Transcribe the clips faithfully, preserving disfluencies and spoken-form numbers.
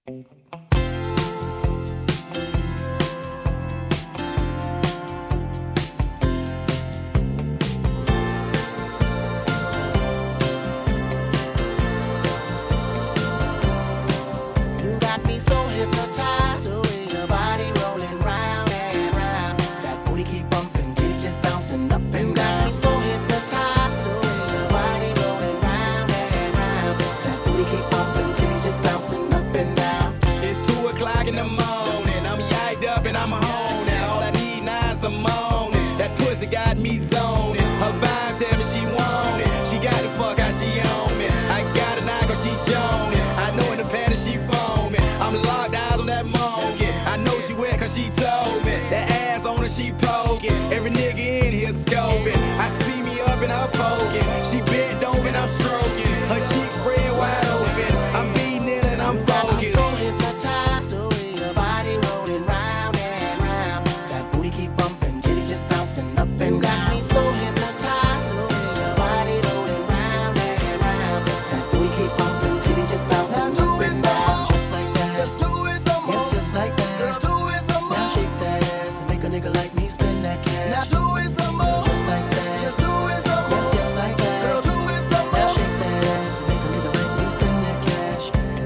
You got me so hypnotized, the way your body rolling round and round. That booty keep bumping, titties just bouncing up and down. You got me so hypnotized, the way your body rolling round and round. That booty keep bumping, titties just bouncing up and down. It's two o'clock in the morning, I'm yacked up and I'm home now. All I need now is some moaning. That pussy got me zoning. Her vibe tell me she want it. She got the fuck how she on me. I got a knock cause she joning. I know in the panic she foaming. I'm locked eyes on that monkey. I know she wet cause she told me. That ass on her she poking. Every nigga in here scoping. I see me up in her poking. She bent over and I'm stroking. Her cheeks spread wide open. I'm beating it and I'm focused. So hypnotized, the way your body rolling round and round. That booty keep bumping, titties just bouncing up and down. You got me so hypnotized, the way your body rolling round and round. That booty keep bumping, titties just bouncing up and down. Just like that, Just do it some more. yes, just like that. Girl, do it some Now more. shake that ass and make a nigga like me spend that cash. Now do it some more. Just like that, Just do it some yes, more. just like that. Girl, do it some Now more. shake that ass and make a nigga like me spend that cash.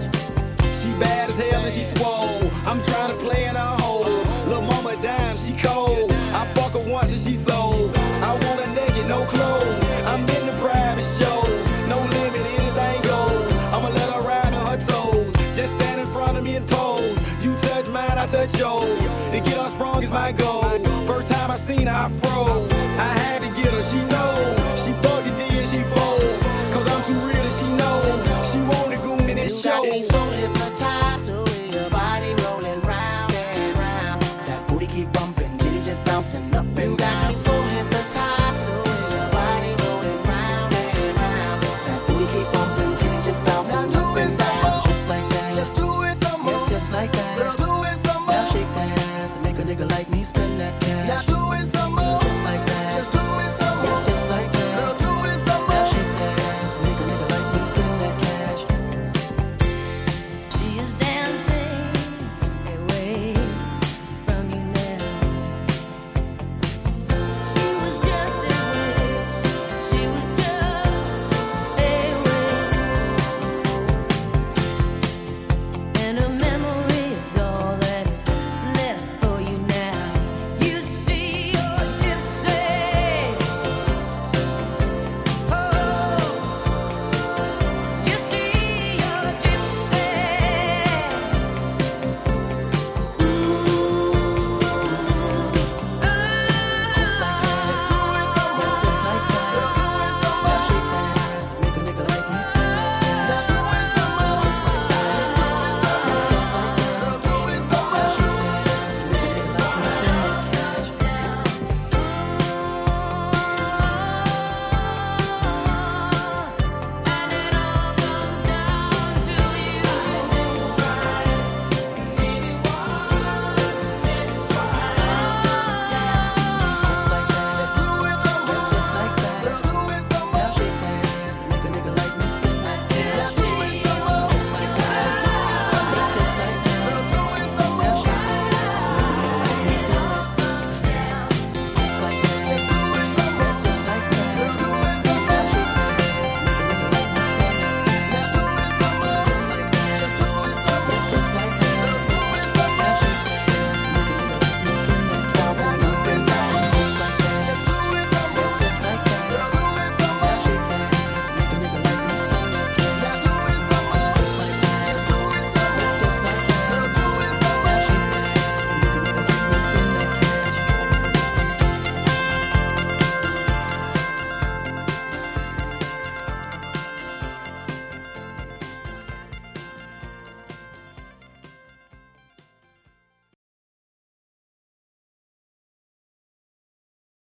She bad as hell and she swole. I'm trying to play in her hole. Lil' mama dime, she cold. I fuck her once and she sold. I want her naked, no clothes. I'm in the private show. No limit, anything goes. I'ma let her ride on her toes. Just stand in front of me and pose. You touch mine, I touch yours. To get her sprung is my goal. First time I seen her, I froze. I had to get her, she knows. She bugged it, then she fold. Cause I'm too real and she knows. She want the goon and it You got me shows. so hypnotized, the way your body rolling round and round. That booty keep bumping, titties just bouncing up and down. You got me so hypnotized, the way your body rolling round and round. That booty keep bumping, titties just bouncing Now up do it and some down. more. Just like that, Just do it some more. yes, just like Girl, that. do it some Now more. shake that ass and make a nigga like me spend that cash. Now do it some more. Just like that, Just do it some yes, more. just like Girl, that. do it some Now more. shake that ass and make a nigga like me spend that cash. She is dancing away from you now. She was just a wish. She was just a wish. And a